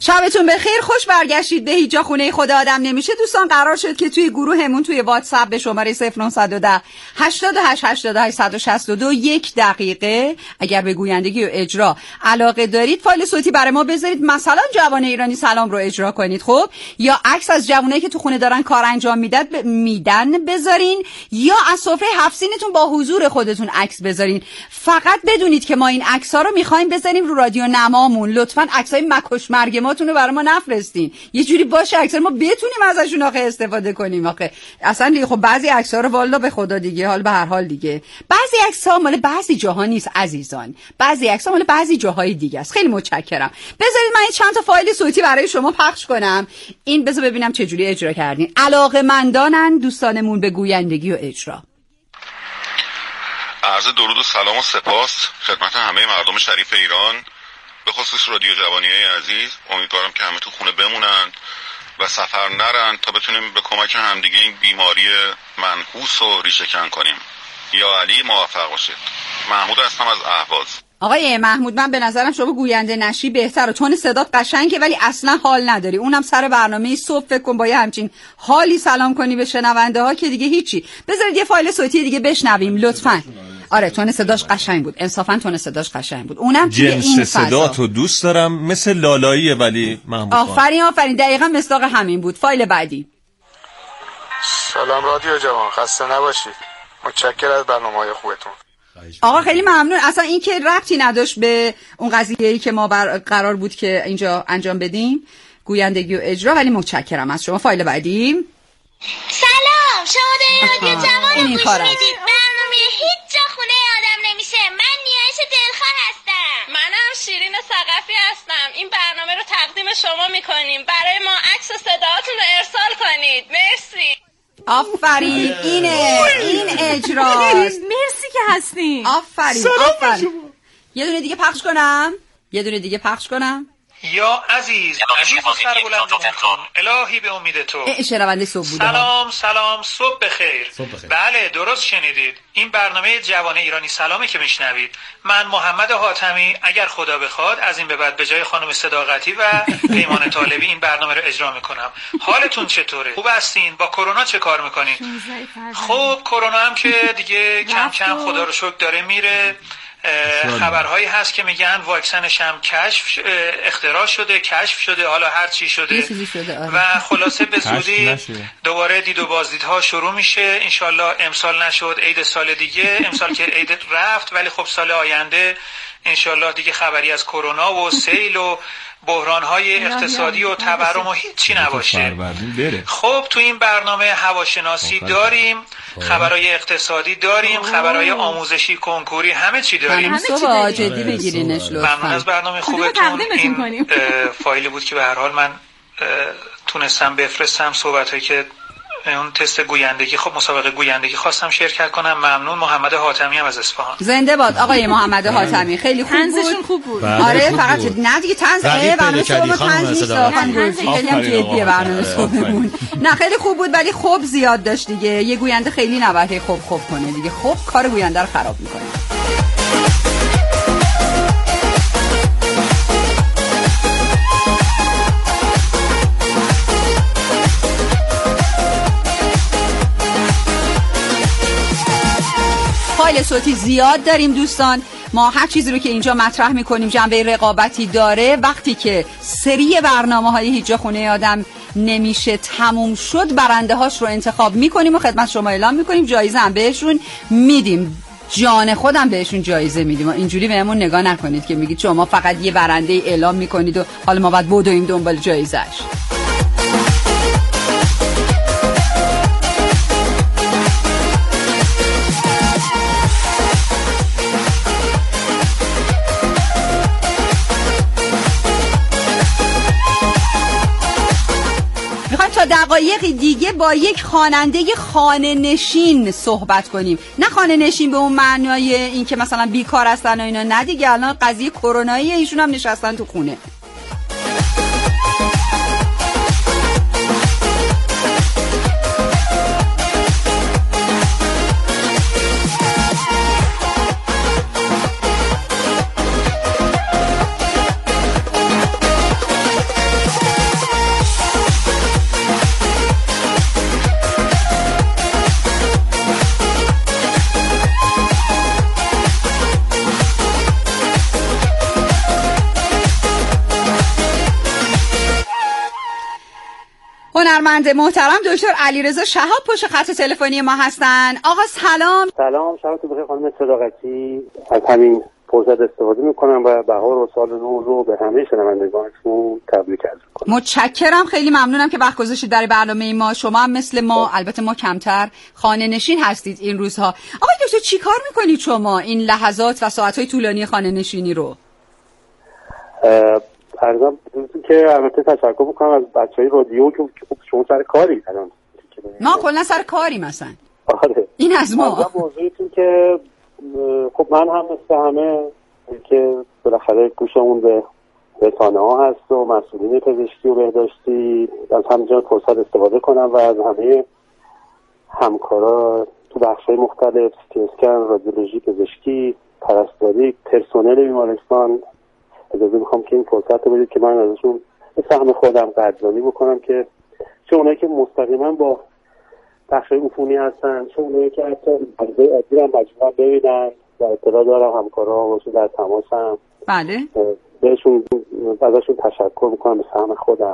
شبتون بخیر، خوش برگشتید به هیچ جا خونه خود آدم نمیشه. دوستان قرار شد که توی گروهمون توی واتساپ به شماره 0910 88 88 162 1 دقیقه اگر به گویندگی و اجرا علاقه دارید فایل صوتی برای ما بذارید، مثلا جوان ایرانی سلام رو اجرا کنید، خب، یا عکس از جوانایی که تو خونه دارن کار انجام میدن بذارین، یا از سفره هفسینتون با حضور خودتون عکس بذارین. فقط بدونید که ما این عکس‌ها رو می‌خوایم بذاریم رو رادیو نمامون. لطفاً عکسای مکش مرگ ماتون رو برای ما نفرستین. یه جوری باشه عکس‌ها ما بتونیم ازشون آخه استفاده کنیم. آخه اصلا دیگه خب بعضی عکس‌ها رو والا به خدا دیگه، حال به هر حال دیگه بعضی عکس‌ها مال بعضی جاها نیست عزیزان، بعضی عکس‌ها مال بعضی جاهای دیگه است. خیلی متشکرم. بذارید من چند تا فایل صوتی برای شما پخش کنم. این بذار ببینم چه جوری اجرا کردین. علاقه‌مندانن دوستانمون به گویندگی و اجرا. عرض درود و سلام و سپاس خدمت همه مردم شریف ایران، به خصوص رادیو جوانیای عزیز. امیدوارم که همه تو خونه بمونن و سفر نرن تا بتونیم به کمک همدیگه این بیماری منحوس رو ریشه کن کنیم. یا علی موفق باشید. محمود هستم از اهواز. آقای محمود، من به نظرم شما گوینده نشی بهتره. تون صدات قشنگه ولی اصلا حال نداری. اونم سر برنامه صبح فکر کن با یه همچین حالی سلام کنی به شنونده ها که دیگه هیچی. بذارید یه فایل صوتی دیگه بشنویم لطفاً. آره تون صداش قشنگ بود، انصافا تون صداش قشنگ بود. اونم جنس صداتو دوست دارم، مثل لالاییه ولی محمود. آفرین دقیقاً مصداق همین بود. فایل بعدی. سلام رادیو جوان، خسته نباشید. متشکرم از برنامه‌های خوبتون. آقا خیلی ممنون. اصلا این که ربطی نداشت به اون قضیه‌ای که ما قرار بود که اینجا انجام بدیم، گویندگی و اجرا، ولی متشکرم از شما. فایل بعدی. سلام، شما دارید رادیو جوان رو گوش میدید. برنامه هیچ جا خونه آدم نمیشه. من نیایش دلخواه هستم. منم شیرین ثقفی هستم. این برنامه رو تقدیم شما میکنیم. برای ما عکس و صداهاتون رو ارسال کنید. مرسی. آفرین، این اجراست. مرسی که هستین. آفرین. یه دونه دیگه پخش کنم. یا عزیز و سربلندتون، الهی به امید تو. شنونده صبح بوده. سلام، صبح بخیر. بله درست شنیدید. این برنامه جوان ایرانی سلامه که میشنوید. من محمد حاتمی اگر خدا بخواد از این به بعد به جای خانم صداقتی و پیمان طالبی این برنامه رو اجرا میکنم. حالتون چطوره؟ خوب هستین؟ با کرونا چه کار میکنین؟ خب کرونا هم که دیگه کم کم خدا رو شکر داره میره. خبرهایی هست که میگن واکسنش هم اختراع شده، کشف شده، حالا هر چی شده و خلاصه به زودی دوباره دید و بازدیدها شروع میشه. انشالله امسال نشد، عید سال دیگه، امسال که عید رفت ولی خب سال آینده انشالله دیگه خبری از کرونا و سیل و بحران‌های اقتصادی و تورم و هیچی نباشه. خب تو این برنامه هواشناسی داریم، خبرهای اقتصادی داریم، خبرهای آموزشی، کنکوری، همه چی داریم. همه جدی بگیرینش لطفاً. ممنون از برنامه خوبتون. این فایلی بود که به هر حال من تونستم بفرستم، صحبتایی که اون تست گویندگی، خب مسابقه گویندگی خواستم شرکت کنم. ممنون. محمد حاتمی هم از اصفهان. زنده باد آقای محمد حاتمی. خیلی خوب بود. آره فقط نه دیگه طنز برنامه صبح طنز نیست. خیلی هم جدیه برنامه صبحمون. نه خیلی خوب بود ولی خوب زیاد داشت دیگه. یه گوینده خیلی نباید خوب کنه دیگه. خوب کار گوینده رو خراب میکنه. فایل صوتی زیاد داریم دوستان. ما هر چیزی رو که اینجا مطرح میکنیم جنبه رقابتی داره. وقتی که سری برنامه‌های هیچ جا خونه آدم نمیشه تموم شد، برنده هاش رو انتخاب میکنیم و خدمت شما اعلام میکنیم. جایزه هم بهشون میدیم، جان خودم بهشون جایزه میدیم. اینجوری بهمون نگاه نکنید که میگید شما فقط یه برنده اعلام میکنید و حالا ما باید بدویم دنبال جایزش. تا دقایقی دیگه با یک خواننده خانه نشین صحبت کنیم. نه خانه نشین به اون معنای این که مثلا بیکار هستن و اینا، نه دیگه، الان قضیه کروناییه، ایشون هم نشستن تو خونه. هنرمند محترم دکتر علیرضا شهاب پشت خط تلفنی ما هستن. آقا سلام. سلام، شبتون بخیر خانم صداقتی. از همین فرصت استفاده میکنم و بهار و سال نو رو به همه شنوندگانتون تبریک عرض میکنم. متشکرم، خیلی ممنونم که وقت گذاشتید برای برنامه ما. شما هم مثل ما، البته ما کمتر، خانه نشین هستید این روزها. آقای دکتر چی کار میکنید شما این لحظات و ساعتهای طولانی خانه نشینی رو؟ عرضم که البته تشکر میکنم از بچهای رادیو که شما سر کاری الان. ما کلا سر کاری مثلا. آره. این از ما. موضوعیتون که خب من هم مثل همه که بالاخره گوشمون به رسانه ها هست و مسئولین پزشکی و بهداشتی از همینجا فرصت استفاده کنم و از همه همکارا تو بخش‌های مختلف اسکن، رادیولوژی، پزشکی، پرستاری، پرسنل بیمارستان اجازه میخوام که این فرصت رو بدید که من ازشون به سهم خودم قدردانی بکنم که چه اونایی که مستقیما با بخشای عفونی هستن، چه اونایی که حتی مریضای عادی رو مجبورن ببینن و اطلاع دارم همکارا باشون در تماسم. بله. بهشون ازشون تشکر میکنم به سهم خودم.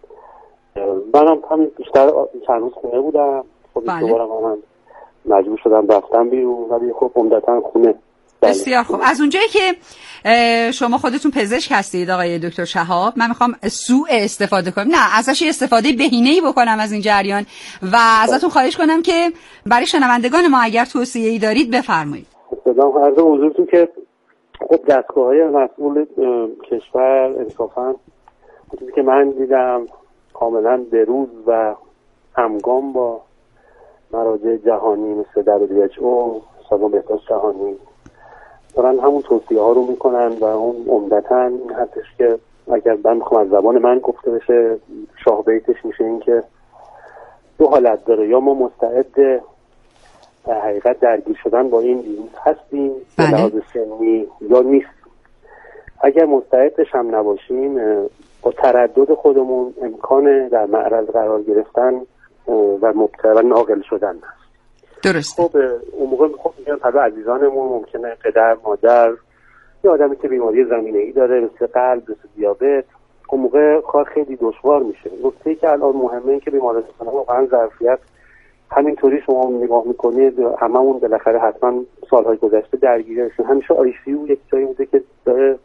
منم همین بیشتر چند روز خونه بودم. خب دوباره من مجبور شدم رفتم بیرون ولی خب عمدتاً خونه. بسیار خوب. از اونجایی که شما خودتون پزشک هستید آقای دکتر شهاب، من میخوام سوء استفاده کنم، نه ازش استفاده بهینه‌ای بکنم از این جریان و ازتون خواهش کنم که برای شنوندگان ما اگر توصیه‌ای دارید بفرمایید. سلام، عرض حضورتون که خب دستگاه‌های مسئول کشور انصافاً چیزی که من دیدم کاملاً بروز و همگام با مراجع جهانی مثل WHO، سازمان بهداشت جهانی دارن همون توصیه ها رو میکنن و اون عمدتاً این هستش که اگر من بخوام از زبان من گفته بشه شاه بیتش میشه این که دو حالت داره، یا ما مستعد در حقیقت درگیر شدن با این ویروس هستیم به لحاظ سنی یا نیست. اگر مستعدش هم نباشیم با تردد خودمون امکان در معرض قرار گرفتن و مبتلا ناقل شدن هست. درست. خب اون موقع خب میگن حالا عزیزانمون ممکنه پدر، مادر یا آدمی که بیماری زمینه‌ای داره مثل قلب، مثل دیابت، اون موقع کار خیلی دشوار میشه. نکته‌ای که الان مهمه این که بیمارستان‌ها واقعا ظرفیت همینطوری شما نگاه میکنید هممون بالاخره حتما سالهای گذشته درگیرشون همیشه ICU یک جایی بوده که داره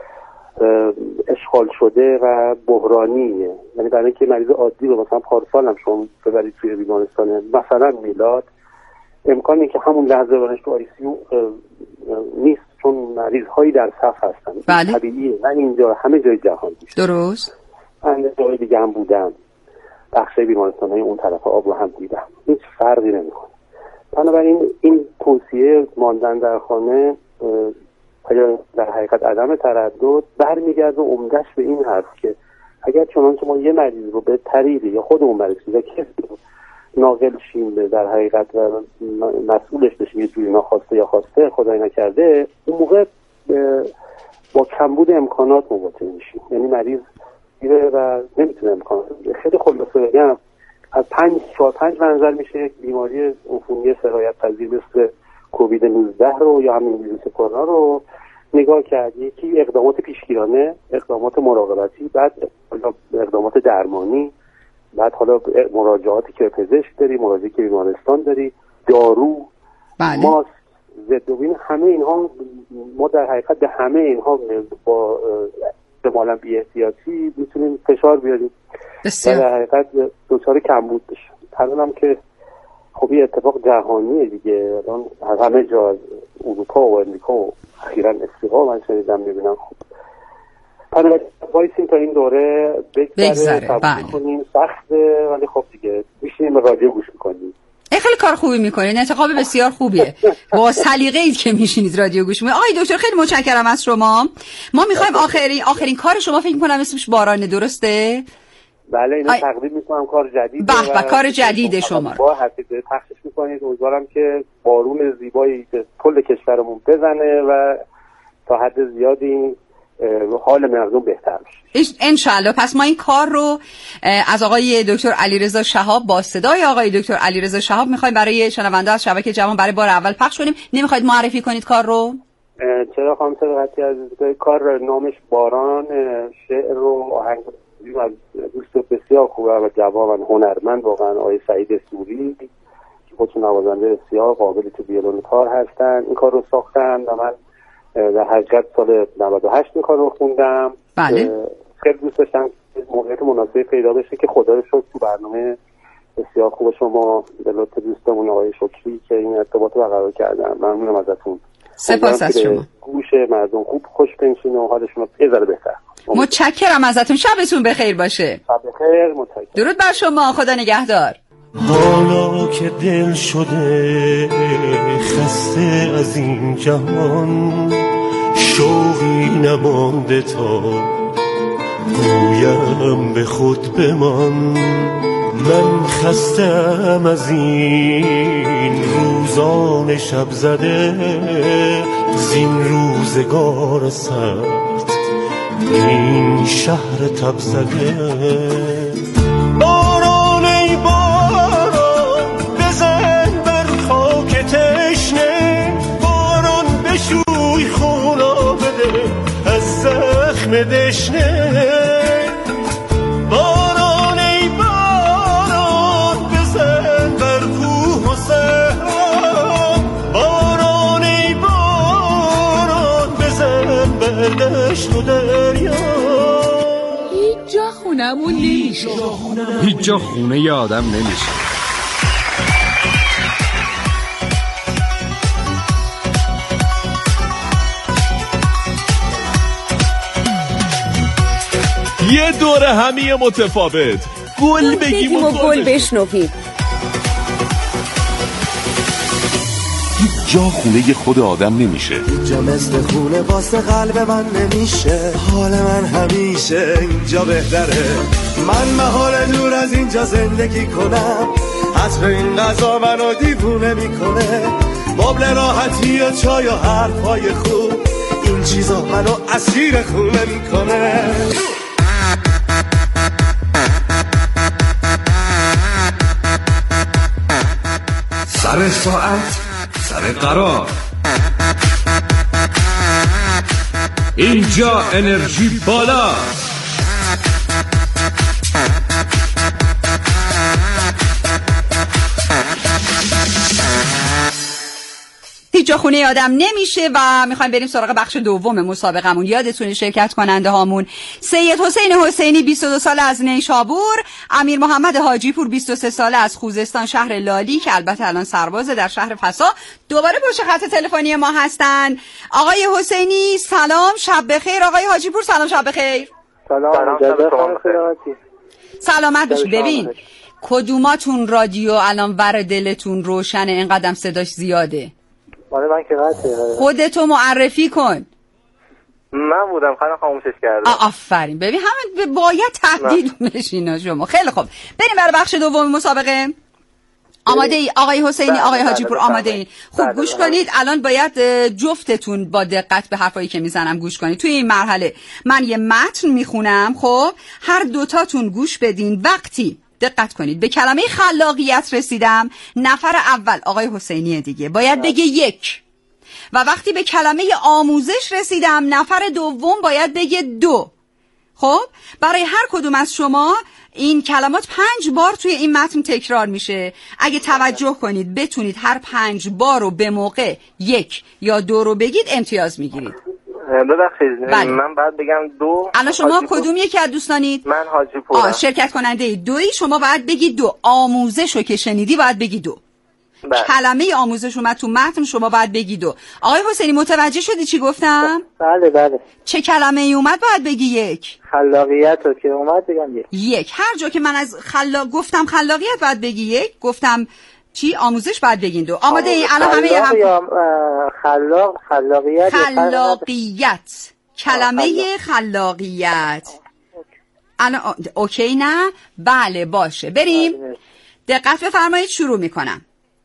اشغال شده و بحرانیه. یعنی برای اینکه مریض عادی رو مثلا پارسال هم شما ببرید توی بیمارستان مثلا میلاد، امکانی که همون لحظه برنش تو ICU نیست چون مریض هایی در صف هستن. بله. طبیعیه، نه اینجا، همه جای جهان میشه. درست. من جای دیگه هم بودم، بخش بیمارستان های اون طرف آب رو هم دیدم، هیچ فرقی نمیکنه. بنابراین این توصیه ماندن در خانه در حقیقت عدم تردد برمیگرده عمدش به این حرف که اگر چنانچه ما یه مریض رو به طریقی یا خودمون برسیم و کسی رو ناقل شیم در حقیقت و مسئولش بشیم یه جوری ناخواسته یا خواسته خدای نکرده، اون موقع با کمبود امکانات مواجه میشیم. یعنی مریض میره و نمیتونه امکانات. خیلی خلاصه بگم از 4-5 منظر میشه یک بیماری عفونی سرایت پذیر مثل کووید 19 رو یا همین ویروس کرونا رو نگاه کرد. یکی اقدامات پیشگیرانه، اقدامات مراقبتی، بعد اقدامات درمانی، بعد حالا مراجعاتی که پزشک داری، مراجعی که بیمارستان داری، دارو، ماسک، ضدعفونی، همه اینها ما در حقیقت به همه اینها با احتمالاً بی‌احتیاطی میتونیم فشار بیاریم و در حقیقت دچار کمبود بشه. الان که خب این اتفاق جهانیه دیگه، الان همه جا از اروپا و امریکا و اخیراً افریقا من شنیدم میبینم. خب وایسیم تا این دوره بگذره، قبول کنیم، سخته ولی خب دیگه میشینیم رادیو گوش میکنیم. خیلی کار خوبی میکنین، انتخاب بسیار خوبیه. با سلیقه اید که میشینید رادیو گوش میکنید. آقای دکتر خیلی متشکرم از شما. ما میخوایم آخرین کار شما فکر میکنم اسمش بارانه، درسته؟ بله، اینو تقدیم میکنم، کار جدیده و کار جدید شما با حفیظه پخشش میکنید. امیدوارم که بارون زیبایی به کل کشورمون بزنه و تا حد زیادی حال مردم بهتر بشه انشالله. پس ما این کار رو از آقای دکتر علیرضا شهاب با صدای آقای دکتر علیرضا شهاب میخوایم برای شنونده از شبکه جوان برای بار اول پخش کنیم. نمیخواید معرفی کنید کار رو؟ چرا خانم صداقتی عزیز، کار نامش باران، شعر و آهنگ از دوست بسیار خوبه و جوان هنرمند واقعا آقای سعید سوری که خودشون نوازنده بسیار قابلی تو ویولن کار هستن، این کار رو ساختن و من در حقیقت سال 98 این کار رو خوندم. بله. خیلی دوست داشتم موقعیت مناسبی پیدا بشه که خدا رو شکر تو برنامه بسیار خوب شما به لطف دوستمون آقای شکری که این ارتباط رو برقرار کردن. ممنونم ازتون. سپاس از شما. گوش مردم خوب خوش بنشینه و حالشون رو یه ذره بهتر. متشکرم ازتون. شبتون بخیر باشه. شب بخیر. متشکرم. درود بر شما. خدا نگهدار. حالا که دل شده خسته از این جهان، شوقی نمانده تا گویم به خود بمان. من خستم از این روزان شب زده، زین روزگار سخت این شهر تب زده. باران ای باران بزن بر خاک تشنه، باران بشوی خونا بده از زخم دشنه. باران ای باران بزن بر کوه و صحرا، باران ای باران بزن بر دشت و دریا. هیچ جا خونمون نمیشه، هیچ جا خونه ی آدم نمیشه. یه دوره همی متفاوت، گل بگیم و گل بشنویم. هیچ جا خونه خود آدم نمیشه، هیچ جا مثل خونه واسه قلب من نمیشه. حال من همیشه اینجا بهتره، من محال دور از اینجا زندگی کنم. حتما این غذا منو دیوونه میکنه، مبل راحتی و چای و حرفای خوب، این چیزا منو اسیر خونه میکنه. سر ساعت سر قرار، اینجا انرژی بالا. هیچ جا خونه آدم نمیشه و میخوایم بریم سراغ بخش دوم مسابقمون. یادتونه شرکت کننده هامون سید حسین حسینی 22 ساله از نیشابور، امیر محمد حاجی پور 23 ساله از خوزستان شهر لالی که البته الان سربازه در شهر فسا، دوباره پشت خط تلفنی ما هستن. آقای حسینی سلام، شب بخیر. آقای حاجی پور سلام، شب بخیر. سلام. سلامت باشید. ببین کدوماتون رادیو الان ور دلتون روشنه اینقدر صداش زیاده؟ من که قطعه. خودتو معرفی کن. من بودم خاموشش کردم. آفرین. ببین همه باید تهدیدونش اینا شما. خیلی خوب بریم برای بخش دوم مسابقه. آماده ای آقای حسینی؟ آقای حاجی پور آماده ای؟ خوب گوش کنید. الان باید جفتتون با دقت به حرفایی که میزنم گوش کنید. توی این مرحله من یه متن میخونم، خب هر دوتاتون گوش بدین. وقتی دقت کنید به کلمه خلاقیت رسیدم، نفر اول آقای حسینی دیگه باید بگه یک، و وقتی به کلمه آموزش رسیدم نفر دوم باید بگه دو. خب برای هر کدوم از شما این کلمات 5 بار توی این متن تکرار میشه. اگه توجه کنید بتونید هر 5 بار رو به موقع 1 یا 2 رو بگید امتیاز میگیرید. ببخشید بله. من بعد بگم 2. الان شما کدوم یکی از دوستانید؟ من حاجی پورم. شرکت کننده 2 شما باید بگی 2. آموزش رو که شنیدی باید بگی 2. بله. کلمه آموزش اومد تو متن شما باید بگی 2. آقای حسینی متوجه شدی چی گفتم؟ بله. چه کلمه ای اومد باید بگی 1. خلاقیت رو که اومد بگم 1. هر جا که من از گفتم خلاقیت باید بگی 1. گفتم چی؟ آموزش باید بگین 2. آماده ای؟ الان همه خلاقیت. کلمه خلاقیت. الان اوکی نه؟ بله باشه. بریم. دقت بفرمایید شروع میکنم.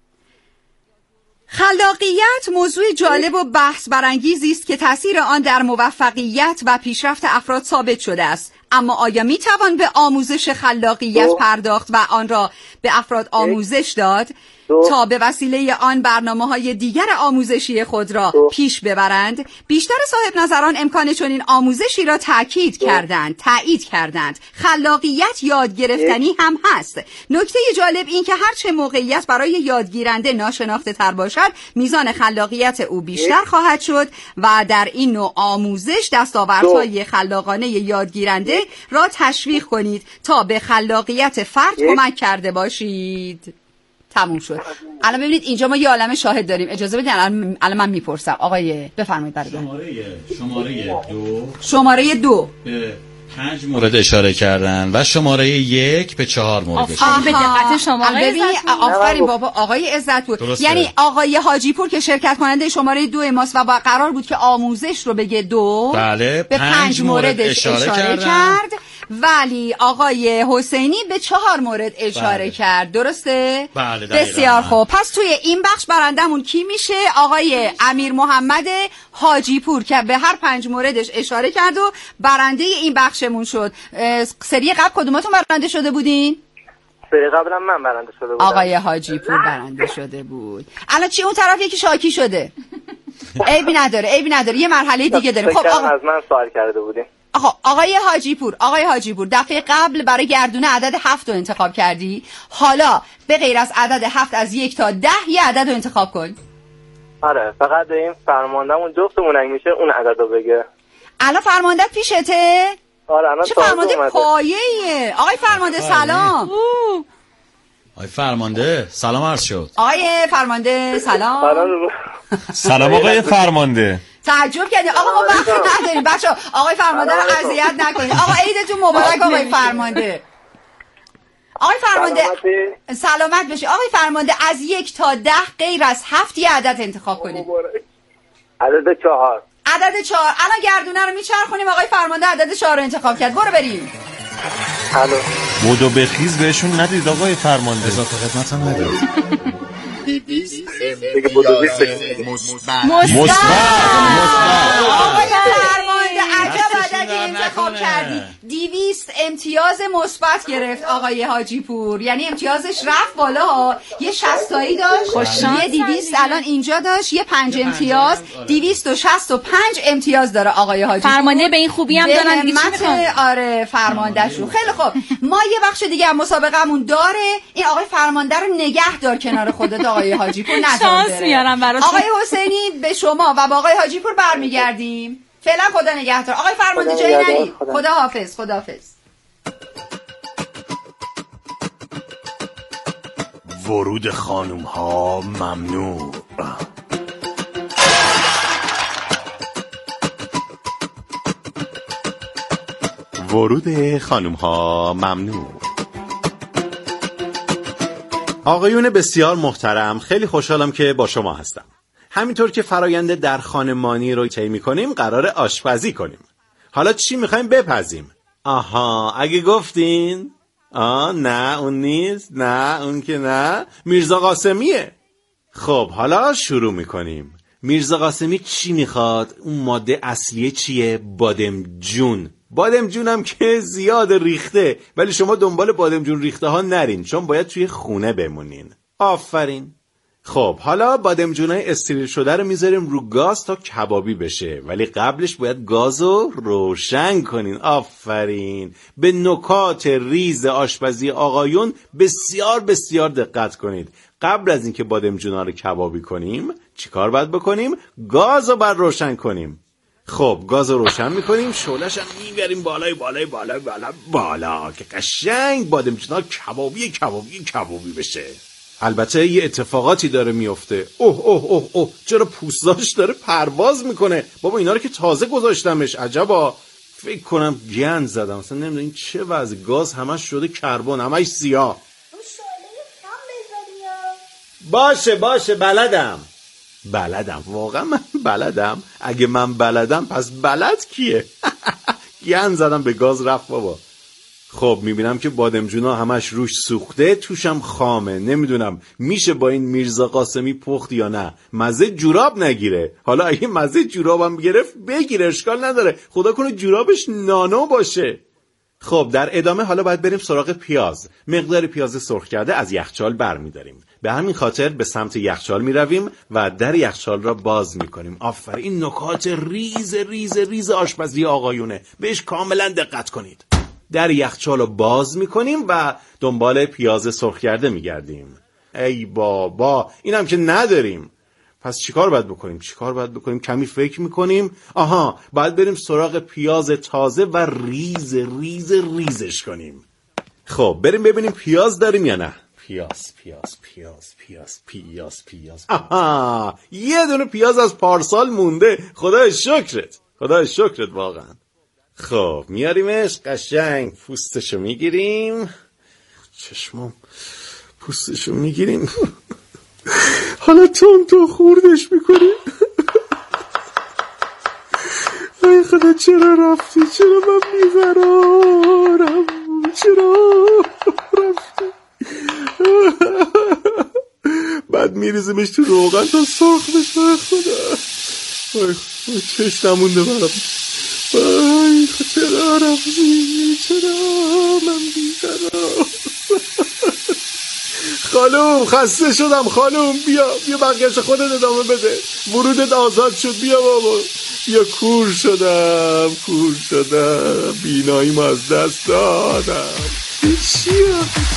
خلاقیت موضوع جالب و بحث برانگیزی است که تأثیر آن در موفقیت و پیشرفت افراد ثابت شده است. اما آیا میتوان به آموزش خلاقیت پرداخت و آن را به افراد آموزش داد؟ تا به وسیله آن برنامه‌های دیگر آموزشی خود را پیش ببرند. بیشتر صاحب نظران امکان چنین آموزشی را تأیید کردند. خلاقیت یاد گرفتنی هم هست. نکته جالب این که هرچه موقعیت برای یادگیرنده ناشناخته تر باشد، میزان خلاقیت او بیشتر خواهد شد و در این نوع آموزش دستاوردهای خلاقانه یادگیرنده را تشویق کنید تا به خلاقیت فرد کمک کرده باشید. تموم شد. الان ببینید اینجا ما یه عالمه شاهد داریم. اجازه بدید الان من میپرسم. آقای بفرمایید برادر. شماره 2 به 5 مورد اشاره کردن و شماره 1 به 4 مورد اشاره. به دقت شما آفرین بابا آقای عزت‌پور. یعنی آقای حاجی پور که شرکت کننده شماره 2 ماست و قرار بود که آموزش رو بگه 2 بله، به 5 مورد اشاره کرد. ولی آقای حسینی به 4 مورد اشاره کرد. درسته؟ بله. بسیار خوب. پس توی این بخش برندمون کی میشه؟ آقای امیر محمد حاجی پور که به هر 5 موردش اشاره کرد و برنده این بخشمون شد. سری قبل کدوماتون برنده شده بودین؟ سری قبلم من برنده شده بودم. آقای حاجی پور برنده شده بود. الان چی اون طرف یکی شاکی شده؟ عیبی نداره. یه مرحله دیگه داریم. خب از من سوال کرده بودین. آقای حاجی پور دفعه قبل برای گردونه عدد 7 رو انتخاب کردی. حالا به غیر از عدد 7 از 1 تا 10 یه عدد رو انتخاب کن. آره فقط این فرماندهمون جفتمون اگه میشه اون عدد رو بگه. الان فرماندهت پیشته؟ آره الان چه فرمانده پایه‌ایه. آقای فرمانده سلام. آقای فرمانده سلام عرض شد. آقای فرمانده سلام. سلام آقای فرمانده. تعجب کردیم. آقا ما وقت نداریم بچه‌ها. آقای فرمانده رو اذیت نکنید. آقا عیدتون مبارک آقای فرمانده. آقای فرمانده سلامت باشی. آقای فرمانده از 1 تا 10 غیر از 7 یه عدد انتخاب کنید. عدد 4. عدد 4. الان گردونه رو میچرخونیم. آقای فرمانده عدد 4 رو انتخاب کرد. برو بریم. الو. بودو بخیز بهشون ندید آقای فرمانده. اضافه خدمت هم ندید. مثبت. آقای فرمانده عجب عددی انتخاب کردی. 200 امتیاز مثبت گرفت آقای حاجی پور. یعنی امتیازش رفت بالا. یه 60 تایی داشت، یه 200 الان اینجا داشت، یه 5 امتیاز، 265 امتیاز داره آقای حاجی پور. فرمانده به این خوبی هم دارن دیگه. آره فرماندهشون. خیلی خوب. ما یه بخش دیگه هم مسابقه‌مون داره. این آقای فرمانده رو نگه دار کنار خودت آقای حاجی پور. شانس میارم براتون. آقای حسینی به شما و با آقای حاجی پور برمیگردیم. فعلا خدا نگهدار. آقای فرمانده جایی نرید. خدا حافظ. ورود خانوم ها ممنوع. ورود خانوم ها ممنوع. آقایون بسیار محترم، خیلی خوشحالم که با شما هستم. همینطور که فرایند در خانمانی رو طی می‌کنیم قرار آشپزی کنیم. حالا چی می‌خوایم بپزیم؟ آها اگه گفتین نه اون نیست، نه اون که نه، میرزا قاسمیه. خب حالا شروع می‌کنیم. میرزا قاسمی چی می‌خواد؟ اون ماده اصلیه چیه؟ بادمجون. بادمجون هم که زیاد ریخته، ولی شما دنبال بادمجون ریخته ها نرین، چون باید توی خونه بمونین. آفرین. خب حالا بادمجونای استریل شده رو میذاریم رو گاز تا کبابی بشه، ولی قبلش باید گازو روشن کنین. آفرین. به نکات ریز آشپزی آقایون بسیار بسیار دقت کنید. قبل از اینکه بادمجونا رو کبابی کنیم چیکار باید بکنیم؟ گازو باید روشن کنیم. خب گاز رو روشن میکنیم، شعله‌ش هم میبریم بالا که قشنگ بادمجونا کبابی بشه. البته یه اتفاقاتی داره میفته. اوه چرا پوستاش داره پرواز میکنه؟ بابا اینا رو که تازه گذاشتمش. عجبا. فکر کنم گند زدم. اصلا نمیدونم این چه وضع. گاز همش شده کربن، همش سیاه. باشه بلدم. واقعا من بلدم. اگه من بلدم پس بلد کیه؟ گند زدم به گاز رفت بابا. خب میبینم که بادمجونا همش روش سوخته، توشم خامه. نمیدونم میشه با این میرزا قاسمی پخت یا نه. مزه جوراب نگیره. حالا اگه مزه جورابم گرفت بگیره، اشکال نداره. خدا کنه جورابش نانو باشه. خب در ادامه حالا باید بریم سراغ پیاز. مقدار پیاز سرخ کرده از یخچال برمی‌داریم. به همین خاطر به سمت یخچال می‌رویم و در یخچال را باز می‌کنیم. آفرین، این نکات ریز ریز ریز آشپزی آقایونه، بهش کاملا دقت کنید. در یخچال رو باز می‌کنیم و دنبال پیاز سرخ کرده می‌گردیم. ای بابا، اینم که نداریم. پس چیکار باید بکنیم؟ کمی فکر میکنیم. آها، باید بریم سراغ پیاز تازه و ریز ریز ریزش کنیم. خب بریم ببینیم پیاز داریم یا نه. پیاز. آها، یه دونه پیاز از پارسال مونده. خدای شکرت واقعا. خب میاریمش، قشنگ پوستشو میگیریم. پوستشو میگیریم. حالا تون خوردش میکنی. ای خدا چرا رفتی؟ چرا من میبرارم؟ چرا رفتی؟ بعد میریزیمش تو روغن تا سرخ بشه. خدا چش نمونده برام. ای خدا چرا رفتی؟ چرا من میبرارم؟ خانوم خسته شدم. خانوم بیا بقیه‌اش خودت ادامه بده. ورودت آزاد شد. بیا بابا. بیا. کور شدم. بیناییمو از دست دادم. چیه؟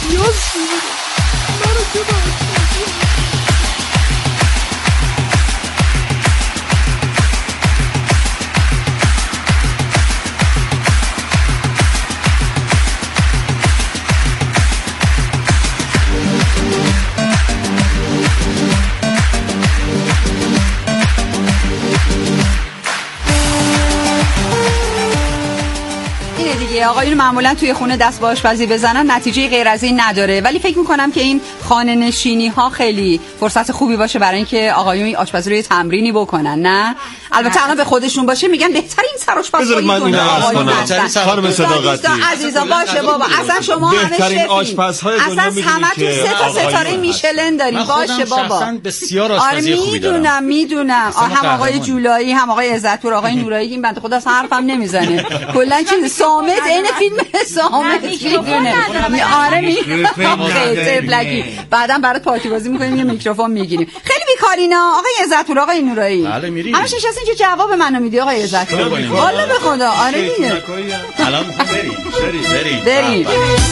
آقایون معمولا توی خونه دست به آشپزی بزنن نتیجه غیر از این نداره، ولی فکر میکنم که این خانه نشینی ها خیلی فرصت خوبی باشه برای اینکه آقایون آشپزی رو تمرینی بکنن. نه البته الان به خودشون باشه میگن بهترین سرآشپزخونه خانم صداقتی عزیزا باشه بابا. اصلا شما بهترین آشپزهای دنیا میدونید که سه تا ستاره میشلن داریم. باشه بابا. اصلا بسیار آشپزی خوبی دارم. میدونم. هم آقای جولایی هم آقای عزت‌پور، آقای نورایی، این بنده خدا اصلا حرفم نمیزنه. کلا چیز صامت این فیلم صامت میدونه. آره میدونه. بعدم برات پارتی بازی میکنیم یه میکروفون میگیریم. خیلی بیکارینا آقای عزت‌پور، آقای نورایی. بله میریم. همش نشستین چه جواب منو میدی آقای عزت‌پور؟ والا به خدا. آره دیگه. الان بریم.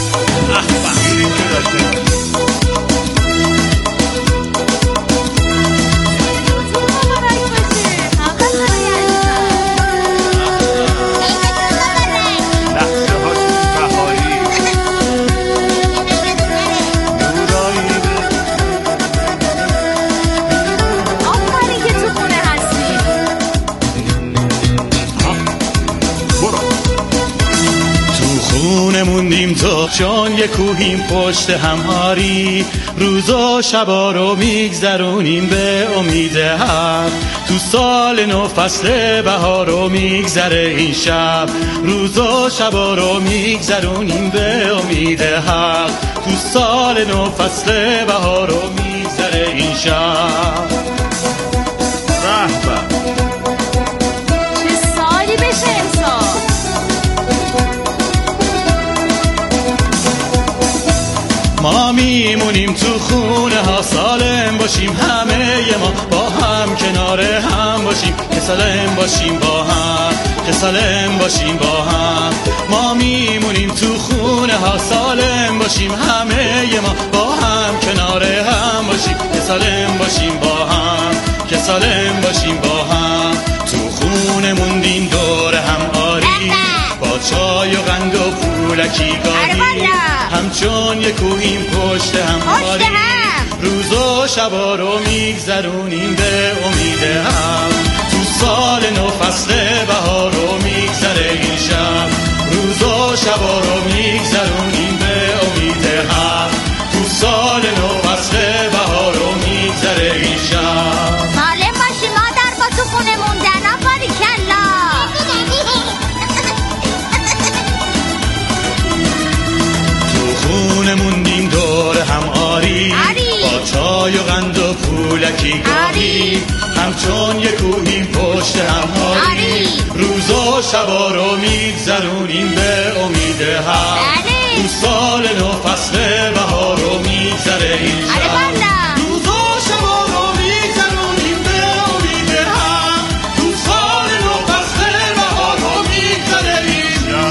موندیم تو چون یک کوهیم پشت همهاری، روزا شبا رو میگذرونیم به امید حق. تو سال نو فصل بهار رو میگذره این شب، روزا شبا رو میگذرونیم به امید حق. تو سال نو فصل بهار رو میگذره این شب. رهبر چه سالی بشه امسال. ما میمونیم تو خونه ها سالم باشیم، همه ما با هم کنار هم باشیم، که سالم باشیم با هم، که سالم باشیم با هم. ما میمونیم تو خونه ها سالم باشیم، همه ما با هم کنار هم باشیم، که سالم باشیم با هم، که سالم باشیم با هم. تو خونه موندیم دور هم آری، با چای و قند و پولکی گاری، همچون یک کوهیم پشت هم آری. روز و شبا رو میگذرونیم به امید هم، تو سال نو فصل بهار رو میگذره این شب. روز و شبا رو میگذرونیم به امید هم، تو سال نو فصل بهار رو میگذره این شب. سالم باشی مادر با تو خونه موندن. آفریکلا. خونه موندیم دور هم آری، با چای و قند و پولکی گاری، همچون یک کوهیم پشت هم آری. روز و شبا رو میگذرونیم به امید هم، تو سال نو فصل بهار رو میگذره اینجا روزا شبا رو میگذرونیم به امید هم تو سال نو فصل بهار رو میگذره اینجا.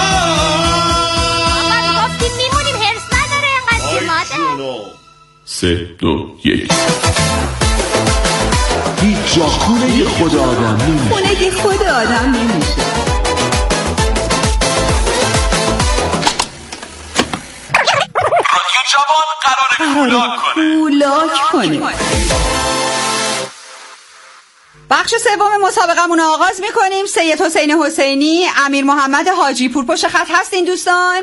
آقا گفتیم میمونیم هرس نداره اینقدر که مادر. 3 2 1 هیچ جا خونه خود آدم نمیشه. خونه خود آدم نمیشه. جوان قراره کولاک کنه. بخش سوم مسابقمون آغاز میکنیم. سید حسین حسینی، امیر محمد حاجی پور پشت خط هستین دوستان؟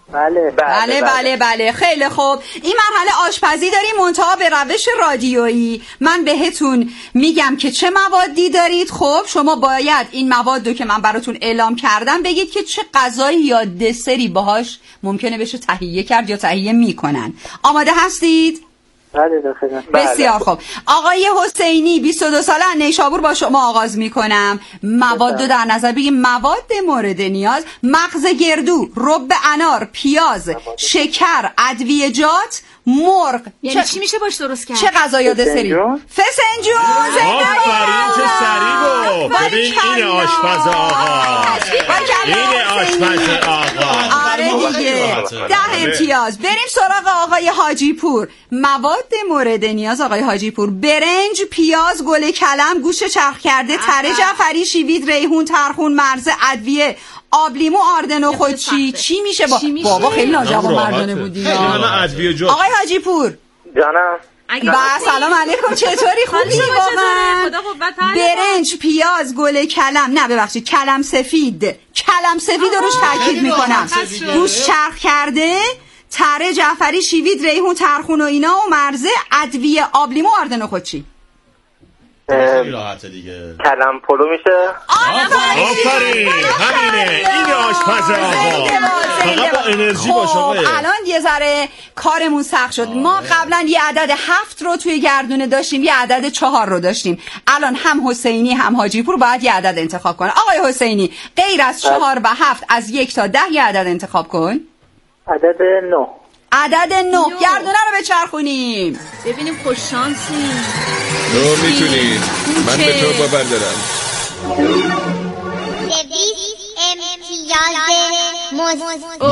بله. خیلی خوب. این مرحله آشپزی داریم منتها به روش رادیویی. من بهتون میگم که چه موادی دارید. خب شما باید این مواد رو که من براتون اعلام کردم بگید که چه غذایی یا دسری باهاش ممکنه بشه تهیه کرد یا تهیه میکنن. آماده هستید؟ بله. بسیار خوب. آقای حسینی 22 ساله نیشابور با شما آغاز میکنم. مواد رو در نظر بگیم. مواد مورد نیاز: مغز گردو، رب انار، پیاز، شکر، ادویه‌جات، مرغ. یعنی چی میشه باش درست کرد؟ چه غذایی دسری؟ فسنجون. آفرین چه سریع گفت. ببین این آشپز آقا. آره دیگه. 10 امتیاز. بریم سراغ آقای حاجی پور. مواد مورد نیاز آقای حاجی پور: برنج، پیاز، گل کلم، گوشت چرخ کرده، تره جعفری، شیوید، ریحون، ترخون، مرزه، ادویه، آبلیمو، آردن و خودچی. چی میشه بابا خیلی ناجوان مردانه بودی. آقای حاجی پور جانم. سلام علیکم. چطوری؟ خوبی واقعا؟ برنج، پیاز، گل کلم، نه ببخشید کلم سفید رو روش تاکید میکنم، گوشت چرخ کرده، تره جعفری، شیوید، ریحون، ترخون و اینا و مرزه، ادویه، آبلیمو، آردن و خودچی. خیلی راحته دیگه. کلم پلو میشه. آفرین همینه. این آشپز آقا. فقط با انرژی باشه آقا. الان یه ذره کارمون سخت شد. ما قبلا یه عدد 7 رو توی گردونه داشتیم، یه عدد 4 رو داشتیم. الان هم حسینی هم حاجی پور باید یه عدد انتخاب کنه. آقای حسینی غیر از 4 و 7 از 1 تا 10 یه عدد انتخاب کن. عدد 9. عدد 9. گردونه رو بچرخونیم ببینیم خوش شانسیم. تو میتونی. من به تو باور دارم. 200 امتیاز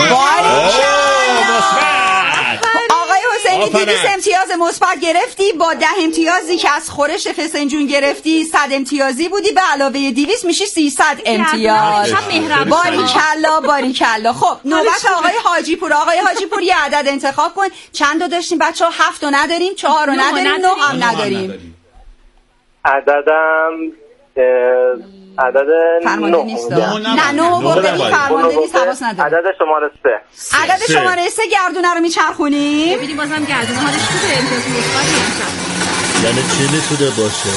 آقای حسینی 200 امتیاز مثبت گرفتی. با 10 امتیازی که از خورش فسنجون گرفتی 100 امتیازی بودی، به علاوه 200 میشی 300 امتیاز. باریکلا. خب نوبت آقای حاجی پور. آقای حاجی پور یه عدد انتخاب کن. چند تا داشتیم بچه‌ها؟ 7 رو نداریم، 4 رو نداریم، 9 هم نداریم. عددم عدد 9. نه 9 برده این فرمانده نیست، حواس نداره. عدد شماره 3. عدد شماره 3 گردونه رو میچرخونی. ببینیم بازم گردونه حالش خوبه. امتیاز مثبت یعنی چی میتونه باشه؟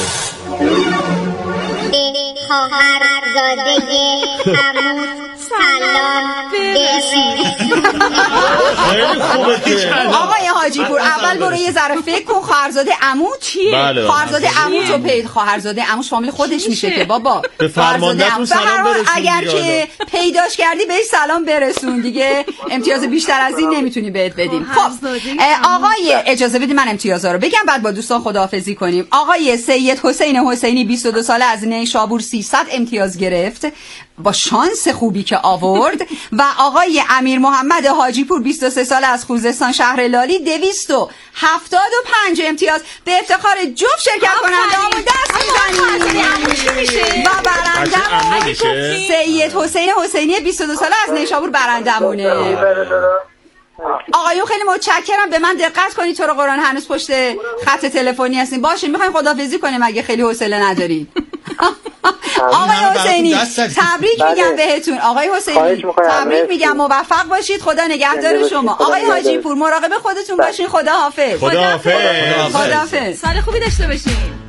خواهرزاده عمو سلام خیلی خوبه که آقای حاجی پور اول برو یه ذره فکر کن. خواهرزاده عمو چیه؟ بله خواهرزاده عمو تو پید. خواهرزاده عموش فامیل خودش میشه که بابا. به فرماندهتون سلام برسون. اگر که پیداش کردی بهش سلام برسون دیگه. امتیاز بیشتر از این نمیتونی بهت بدیم. خب آقای اجازه بدید من امتیازا رو بگم بعد با دوستان خداحافظی کنیم. آقای سید حسین حسینی 22 ساله از نیشابور 300 امتیاز گرفت با شانس خوبی که آورد و آقای امیر محمد حاجی پور 23 ساله از خوزستان شهر لالی 275 امتیاز. به افتخار جفت شرکت کننده‌مون دست می‌زنیم و برنده‌مون سید حسین حسینی 22 ساله از نیشابور برنده‌مونه. آقایون خیلی متشکرم. به من دقت کنید، تو رو قرآن هنوز پشت خط تلفنی هستیم. باشه میخوایم خداحافظی کنیم اگه خیلی حوصله ندارید. آقای حسینی تبریک میگم بهتون. آقای حسینی تبریک میگم، موفق باشید، خدا نگهدار شما. آقای حاجی پور مراقب خودتون باشین. خداحافظ. خداحافظ. خداحافظ. سال خوبی داشته باشین.